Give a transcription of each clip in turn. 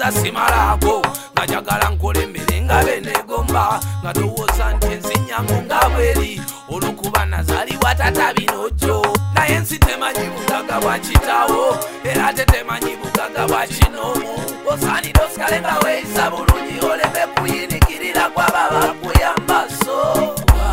nga simalako nga njagala nkola emmere nga benegomba nga ndowooza nti ensinyangu nga bweri olwokuba nazaalibwa tata binojjo naye ensi temanyi bugaga bwa kitaawo era ate temanyi bugaga bwa kinoomu osaanira osigale nga weeyisa bulungi oleme kuyinikirira kwaba bakuyamba so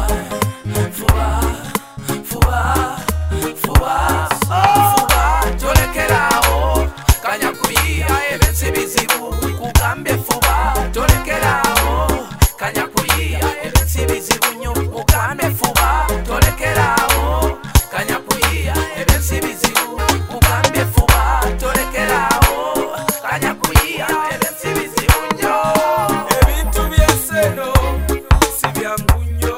fuba tolekerawo kanya kuyiya ebensi bizibu kugambye fuba tolekerawo kanya kuyiya ebensi bizibu nnyo kugambye fuba tolekerawo kanya kuyiya ebensi bizibu kugambye fuba tolekerawo kanya kuyiya ebensi bizibu nnyo ebintu byenseno si byangu nnyo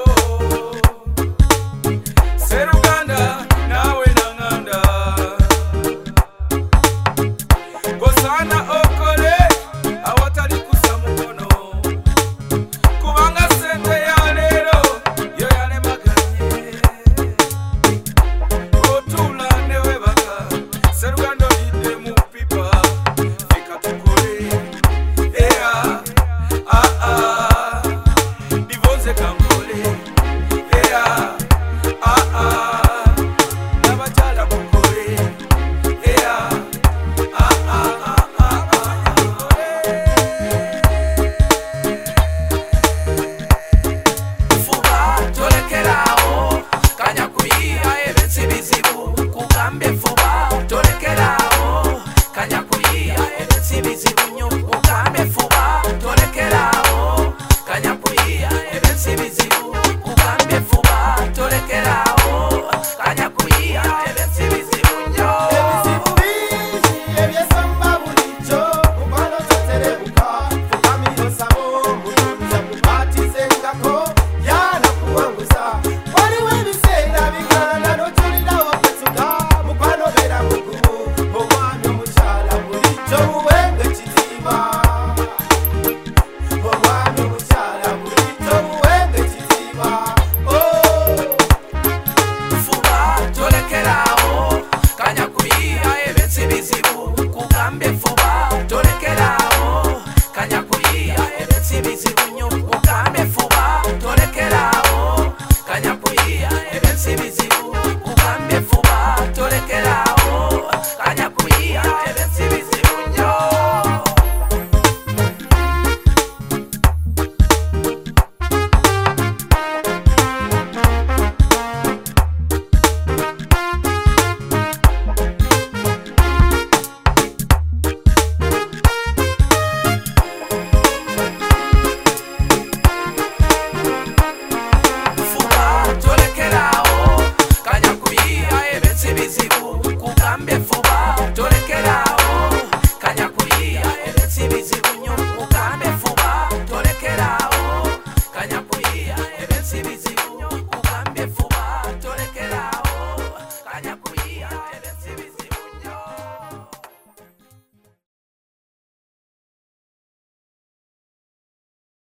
seruganda nawe nanganda gosana okole awatali kusa mukono kubanga sente ya leero yo yalemaganye otula ne webaka seruganda olidde mu pipa fika tukole era divonze kankole era nabakyala mukole era fuba tolekerawo kanya kuyiya ebensi bizibu kugambye fuba tolekerawo kanya kuyiya ebensi bizibu nnyo kugambye fuba tolekerawo kanya kuyiya ebensi bizibu kugambye fuba tolekerawo kanya kuyiya ebensi bizibu nnyo Ebizibu bingi ebyesamba bulijjo mukwano toterebuka fukamira osabo mulunza kukwatizengako yana kuwanguza waliwo ebiseera bigalana notulirawo kwetuga mukwano beera mugumu omwami omukyala bulijjo buwenga ekitiibwa omwami omukyala bulijjo buwenga ekitiibwa fuba tolekerawo kanya kuyiya ebensi bizibu kugambye fuba tolekerawo kanya kuyiya ebensi bizibu nnyo kugambye fuba tolekerawo kanya kuyiya ebensi bizibu kugambye fuba tolekerawo kanya kuyiya ebensi bizibu nnyo fuba tolekerawo kanya kuyiya ebensi bizibu kugambye fuba tolekerawo